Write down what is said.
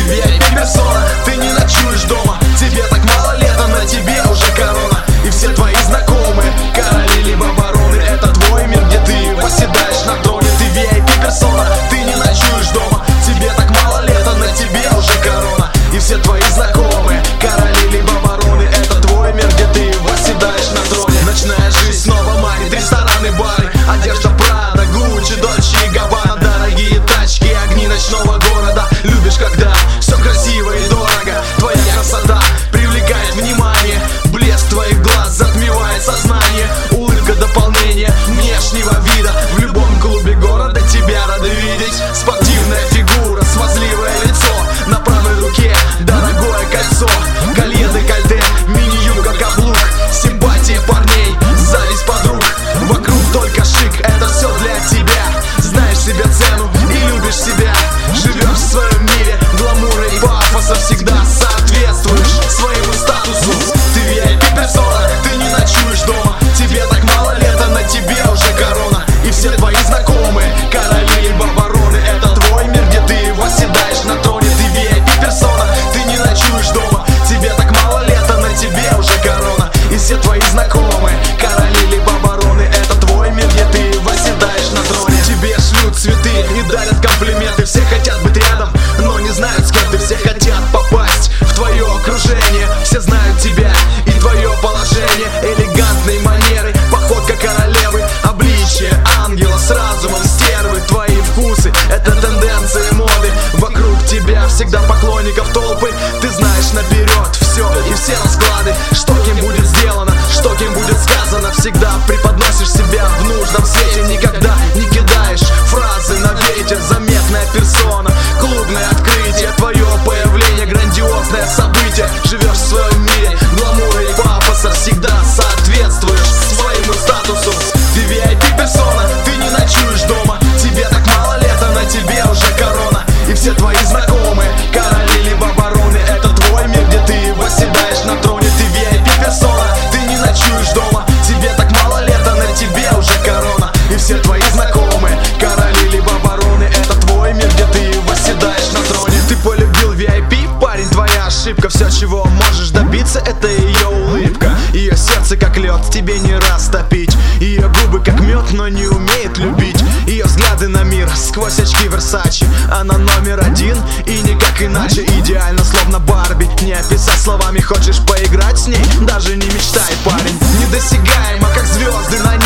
VIP-персона, ты не ночуешь дома. Тебе так мало лет, а на тебе уже корона. И все твои знакомые короли либо бароны. Это твой мир, где ты восседаешь на троне. Ты VIP-персона, ты не ночуешь дома. Тебе так мало лет, а на тебе уже корона. И все твои знакомые короли либо бароны. Это твой мир, где ты восседаешь на троне. Ночная жизнь снова манит, рестораны, бары, одежда Прада, Гуччи, Дольче и Габбана. Дорогие тачки, огни ночного города. Любишь, когда все красиво и дорого. Твоя красота привлекает внимание. Блеск твоих глаз затмевает сознание. Улыбка дополнение внешнего вида. В любом клубе города тебя рады видеть. Спортивная фигура, смазливое лицо. На правой руке дорогое кольцо. Колье, декольте, мини-юбка, каблук. Симпатия парней, зависть подруг. Вокруг только шик, это все для тебя. Знаешь себе цену и любишь себя. Живешь в своем мире гламура и пафоса. Всегда соответствуешь своему статусу. Ты VIP-персона, ты не ночуешь дома. Тебе так мало лет, а на тебе уже корона. И все твои знакомые короли либо бароны. Это твой мир, где ты восседаешь на троне. Ты VIP-персона, ты не ночуешь дома. Тебе так мало лет, а на тебе уже корона. И все твои знакомые короли либо бароны. Это твой мир, где ты восседаешь на троне. Тебе шлют цветы и дарят комплименты. Все хотят быть рядом, но не знают, с кем ты. Все хотят попасть в твое окружение. Все знают тебя и твое положение. Элегантные манеры, походка королевы, обличие ангела с разумом стервы. Твои вкусы — это тенденции моды. Вокруг тебя всегда поклонников толпы. Ты знаешь наперед все и все расклады. Что кем будет сделано, что кем будет сказано. Всегда преподносишь себя в нужном свете. Никогда не кидаешь фразы на ветер. Заметная персона, клубное открытие. Твое появление — грандиозное событие. Живешь в своем мире гламура и пафоса. Всегда соответствуешь своему статусу. Ты VIP-персона, ты не ночуешь дома. Тебе так мало лет, а на тебе уже корона. И все твои знакомые короли либо бароны. Это твой мир, где ты восседаешь на троне. Ты VIP-персона, ты не ночуешь дома. Тебе так мало лет, а на тебе уже корона. И все твои знакомые короли либо бароны. Это твой мир, где ты восседаешь на троне. Ты полюбил VIP, парень, твоя ошибка. Все, чего можешь добиться, это ее улыбка. Ее сердце как лед, тебе не растопить. Ее губы как мед, но не умеет любить. Ее взгляды на мир сквозь очки Versace. Она номер один и никак иначе. Идеально, словно Барби, не описать словами. Хочешь поиграть с ней? Даже не мечтай, парень. Недосягаемо, как звезды на небе.